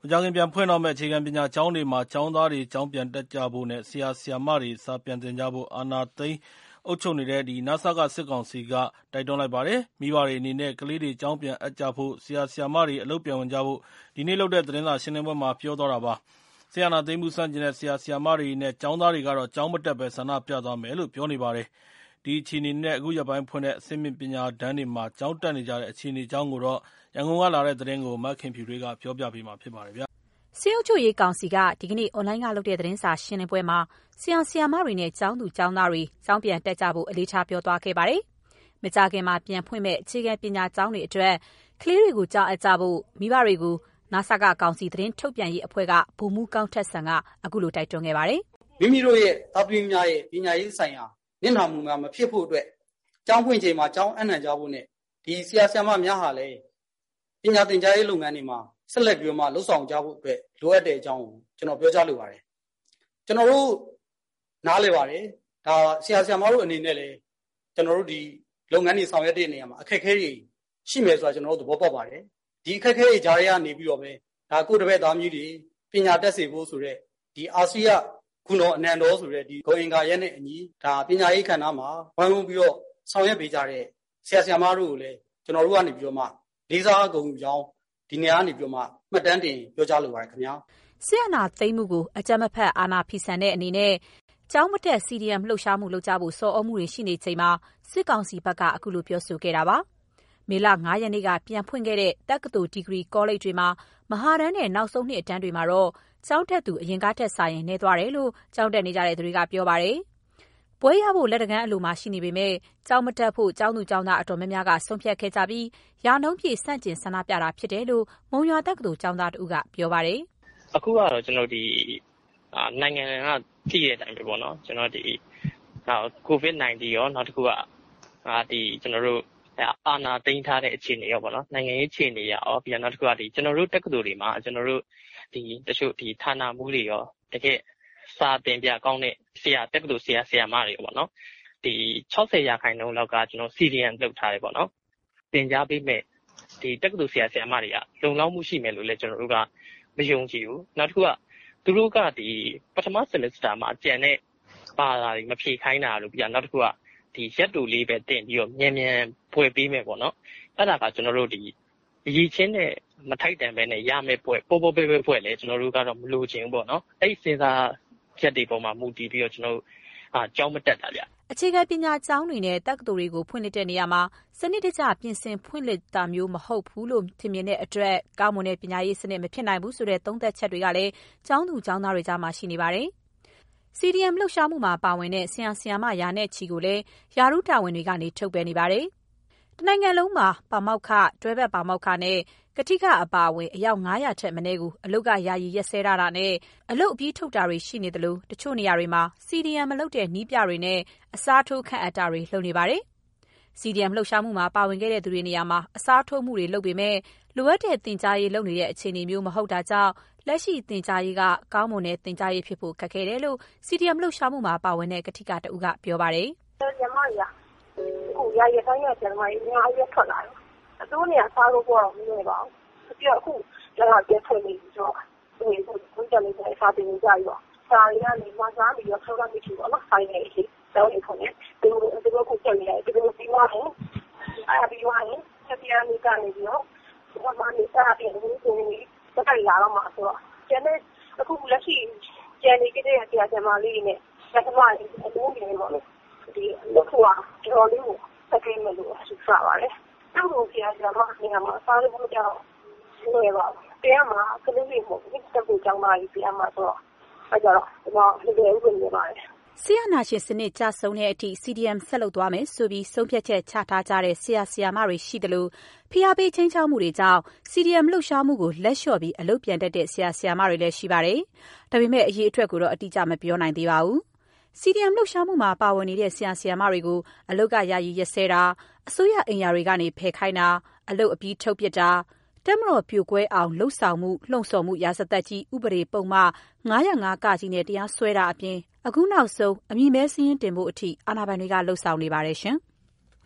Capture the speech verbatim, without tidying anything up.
မကြာခင်ပြန်ဖွင့်တော့မယ့်အခြေခံပညာကျောင်းတွေမှာကျောင်းသားတွေကျောင်းပြန်တက်ကြဖို့နဲ့ဆရာဆရာမတွေစာပြန်သင်ကြဖို့အာဏာသိမ်းအုပ်ချုပ်နေတဲ့ နစက စစ်ကောင်စီကတိုက်တွန်းလိုက်ပါတယ်။မိဘတွေအနေနဲ့ကလေးတွေကျောင်းပြန်အပ်ကြဖို့၊ဆရာဆရာမတွေအလုပ်ပြန်ဝင်ကြဖို့ဒီနေ့လုပ်တဲ့သတင်းစာရှင်းလင်းပွဲမှာပြောသွားတာပါ။စစ်အာဏာသိမ်းမှုဆန့်ကျင်တဲ့ဆရာဆရာမတွေနဲ့ကျောင်းသားတွေကတော့ကျောင်းမတက်ဘဲဆန္ဒပြသွားမယ်လို့ပြောနေပါတယ်။ဒီအခြေအနေနဲ့အခုရက်ပိုင်းဖွင့်တဲ့အဆင့်မြင့်ပညာတန်းတွေမှာကျောင်းတက်နေကြတဲ့အခြေအနေအကြောင်းကိုရန်ကုန်ကလာတဲ့သတင်းကိုမခင်ဖြူထွေးကပြောပြပေးမှာဖြစ်ပါတယ်ဗျာ။စစ်အုပ်ချုပ်ရေးကောင်စီကဒီကနေ့အွန်လိုင်းကလုပ်တဲ့သတင်းစာရှင်းလင်းပွဲမှာဆရာဆရာမတွေနဲ့ကျောင်းသူကျောင်းသားတွေကျောင်းပြန်တက်ကြဖို့အလေးထားပြောသွားခဲ့ပါတယ်။မကြာခင်မှာပြန်ဖွင့်မဲ့အခြေခံပညာကျောင်းတွေအတွက်ကလေးတွေကိုကျောင်းအပ်ကြဖို့မိဘတွေကိုနစကကောင်စီသတင်းထုတ်ပြန်ရေးအဖွဲ့ကဗိုလ်မှူးကောင်းထက်ဆန်ကအခုလိုတိုက်တွန်းခဲ့ပါတယ်။မိမိတို့ရဲ့သားသမီးများရဲ့ပညာရေးဆိုင်ရာနစ်နာမှုများမဖြစ်ဖို့အတွက်ကျောင်းဖွင့်ချိန်မှာကျောင်းအနှံကြဖို့နဲ့ဒီဆရာဆရာမများဟာလည်းပညာသင်ကြားရေးလုပ်ငန်းတွေမှာဆက်လက်ပြီးမှလှုပ်ဆောင်ကြဖို့အတွက်လိုအပ်တဲ့အကြောင်းကိုကျွန်တော်ပြောကြားလိုပါတယ်။ကျွန်တော်တို့နားလည်ပါတယ်။ဒါဆရာဆရာမတို့အနေနဲ့လည်းကျွန်တော်တို့ဒီလုပ်ငန်းတွေဆောင်ရွက်တဲ့နေရာမှာအခက်အခဲတွေရှိမယ်ဆိုတာကျွန်တော်တို့သဘောပေါက်ပါတယ်။ဒီအခက်အခဲတွေကြားရကနေပြီးတော့ပဲဒါကိုတပည့်သားမျိုးတွေပညာတတ်စေဖို့ဆိုတဲ့ဒီအာဆီယခုတော်အနန္တော်ဆိုတဲ့ဒီဂုဏ်အင်္ဂါရက်နဲ့အညီဒါပညာရေးခန္ဓာမှာဝိုင်းဝန်းပြီးတော့ဆောင်ရွက်ပေးကြတဲ့ဆရာဆရာမတို့ကိုလည်းကျွန်တော်တို့ကနေပြီးတော့မှလေးစားဂုဏ်ယူကြောင်းဒီနေရာကနေပြီးတော့မှမှတ်တမ်းတင်ပြောကြားလိုပါတယ်ခင်ဗျာဆရာနာသိမ်းမှုကိုအကြမ်းမဖက်အာဏာဖီဆန်တဲ့အနေနဲ့ကျောင်းမတက် စီ ဒီ အမ် လှုပ်ရှားမှုလုပ်ကြဖို့စော်ဩမှုတွေရှိနေချိန်မှာစစ်ကောင်စီဘက်ကအခုလိုပြောဆိုခဲ့တာပါမေလ၅ရက်နေ့ကပြန်ဖွင့်ခဲ့တဲ့တက္ကသိုလ်ဒီဂရီကောလိပ်တွေမှာမဟာတန်းနဲ့နောက်ဆုံးနှစ်အတန်းတွေမှာတော့ကျောင်းတက်သူအရင်ကထက်စာရင်နည်းသွားတယ်လို့ကျောင်းတက်နေကြတဲ့သူတွေကပြောပါတယ်ဘွဲရဖို့လက်တကမ်းအလိုမှာရှိနေပေမဲ့ကျောင်းမတက်ဖို့ကျောင်းသူကျောင်းသားအတော်များများကဆုံးဖြတ်ခဲ့ကြပြီးရာနှုန်းပြည့်စန့်ကျင်ဆန္ဒပြတာဖြစ်တယ်လို့မုံရွာတက္ကသိုလ်ကျောင်းသားတို့ကပြောပါတယ်။အခုကတော့ကျွန်တော်ဒီနိုင်ငံကကြည့်တဲ့အတိုင်းပဲပေါ့နော်ကျွန်တော်ဒီကိုဗစ်-၁၉ ရောနောက်တစ်ခုကဒီကျွန်တော်တို့အာဏာသိမ်းထားတဲ့အခြေအနေရောပေါ့နော်နိုင်ငံရေးအခြေအနေရောပြီးတော့နောက်တစ်ခုကဒီကျွန်တော်တို့တက္ကသိုလ်တွေမှာကျွန်တော်တို့ဒီတချို့ဒီဌာနမှူးတွေရောတကယ်စာတင်ပြကောင်းတဲ့ဆရာတက္ကသိုလ်ဆရာဆရာမတွေပေါ့နော်ဒီ၆၀ရာခိုင်နှုန်းလောက်ကကျွန်တော် စီ ဒီ အမ် လုပ်ထားတယ်ပေါ့နော်သင်ကြားပေးမဲ့ဒီတက္ကသိုလ်ဆရာဆရာမတွေကလုံလောက်မှုရှိမယ်လို့လည်းကျွန်တော်တို့ကမယုံကြည်ဘူးနောက်တစ်ခုကသူတို့ကဒီပထမ semester မှာကျန်တဲ့ပါတာတွေမဖြေခိုင်းတာလို့ပြီးတော့နောက်တစ်ခုကဒီရက်တူလေးပဲတင်ပြီးတော့မြန်မြန်ဖွယ်ပေးမယ်ပေါ့နော်အဲ့ဒါကကျွန်တော်တို့ဒီရည်ချင်းနဲ့မထိုက်တန်ပဲနဲ့ရမယ်ပွဲပို့ပို့ပေးပေးဖွဲ့လဲကျွန်တော်တို့ကတော့မလိုချင်ဘူးပေါ့နော်အဲ့စဉ်းစားချက်တွေပေါ်မှာမူတည်ပြီးတော့ကျွန်တော်တို့အာကျောင်းမတက်တာဗျအခြေခံပညာကျောင်းတွေနဲ့တက္ကသိုလ်တွေကိုဖွင့်လှစ်တဲ့နေရာမှာစနစ်တကျပြင်ဆင်ဖွင့်လှစ်တာမျိုးမဟုတ်ဘူးလို့ထင်မြင်တဲ့အတွက်ကောင်းမွန်တဲ့ပညာရေးစနစ်မဖြစ်နိုင်ဘူးဆိုတဲ့သုံးသပ်ချက်တွေကလည်းကျောင်းသူကျောင်းသားတွေကြားမှာရှိနေပါတယ်။ စီ ဒီ အမ် လှုပ်ရှားမှုမှာပါဝင်တဲ့ဆရာဆရာမရာနဲ့ချီကိုလည်းယာရုတာဝန်တွေကနေထုတ်ပယ်နေပါတယ်။တနိုင်ငံလုံးမှာပါမောက္ခတွဲဘက်ပါမောက္ခနဲ့ကတိကအပါအဝင်အယောက်၅ရာထက်မနည်းကိုအလုတ်ကယာယီရက်စဲထားတာနဲ့အလုတ်အပြီးထုတ်တာတွေရှိနေတယ်လို့တချို့နေရာတွေမှာ စီ ဒီ အမ် မလုပ်တဲ့နီးပြတွေနဲ့အစားထိုးခန့်အပ်တာတွေလုပ်နေပါတယ်။ စီ ဒီ အမ် လှုပ်ရှားမှုမှာပါဝင်ခဲ့တဲ့သူတွေနေရာမှာအစားထိုးမှုတွေလုပ်ပေမဲ့လိုအပ်တဲ့သင်ကြားရေးလုပ်နေတဲ့အခြေအနေမျိုးမဟုတ်တာကြောင့်လက်ရှိသင်ကြားရေးကကောင်းမွန်တဲ့သင်ကြားရေးဖြစ်ဖို့ခက်ခဲတယ်လို့ စီ ဒီ အမ် လှုပ်ရှားမှုမှာပါဝင်တဲ့ကတိကတဦးကပြောပါတယ်။ကျမကြီးအခုရရတိုင်းရကျမကြီးအများကြီးထွက်လာတယ်။အတူနေအစားထိုးဖို့တော့မနေပါဘူး။ပြီးတော့အခုကျွန်တော်ပြန်ဖွင့်နေပြီးတော့ဒီကိုကိုကြနေတဲ့အစားတင်ကြရတော့စာရင်းကနေမှစားပြီးတော့ဆောက်ရမယ်ပေါ့နော်ဆိုင်နေရှိတော့ဒီခုနဲ့ဒီလိုဒီလိုကိုပြန်နေတယ်ဒီလိုပြီးသွားတယ်အဲ့ပြီးသွားရင်ဆက်ပြန်နေကနေပြီးတော့ဘာမှမစားပြန်ဘူးဆိုရင်တက်ကြလာတော့မှဆိုတော့ကျန်တဲ့အခုလက်ရှိကျန်နေကြတဲ့ဆရာဆရာမလေးတွေနဲ့ဆရာမလေးအလုံးကြီးနေပါလို့ဒီလောက်ကွာတော်လေးကိုတက်ကြမယ်လို့ဆုစားပါတယ်တောက်လို့ဆရာဆရာမနေရာမှာစားလို့မကြောက်နေပါဘူးတရားမှာကလေးတွေပေါ့ဒီတက်ကိုကြောင်းသားကြီးတရားမှာဆိုတော့အဲ့ကြတော့ဒီမှာဒီလိုဥပဒေနေပါတယ်ဆီယနာရှင်စနစ်ကြဆုံတဲ့အထိ စီ ဒီ အမ် ဆက်လုပ်သွားမယ်ဆိုပြီးဆုံးဖြတ်ချက်ချထားကြတဲ့ဆရာဆရာမတွေရှိတယ်လို့ဖိအားပေးချင်းချောက်မှုတွေကြောင့် စီ ဒီ အမ် လှုပ်ရှားမှုကိုလက်လျှော့ပြီးအလုပ်ပြန်တက်တဲ့ဆရာဆရာမတွေလည်းရှိပါတယ်။ဒါပေမဲ့အရေးအထွက်ကိုတော့အတိအကျမပြောနိုင်သေးပါဘူး။ စီ ဒီ အမ် လှုပ်ရှားမှုမှာပါဝင်နေတဲ့ဆရာဆရာမတွေကိုအလုပ်ကယာယီရက်စဲတာအစိုးရအိမ်ယာတွေကနေဖယ်ခိုင်းတာအလုပ်အပြီးထုတ်ပစ်တာတက်မတော်ပြိုကွဲအောင်လှုပ်ဆောင်မှုလှုံ့ဆော်မှုရာဇသက်ကြီးဥပဒေပုံမှ၅၀၅ ကကြီးနဲ့တရားစွဲတာအပြင်အခုနောက်ဆုံးအမည်မဲစည်းရင်းတင်ဖို့အထိအာဏာပိုင်တွေကလှုံ့ဆော်နေပါတယ်ရှင်။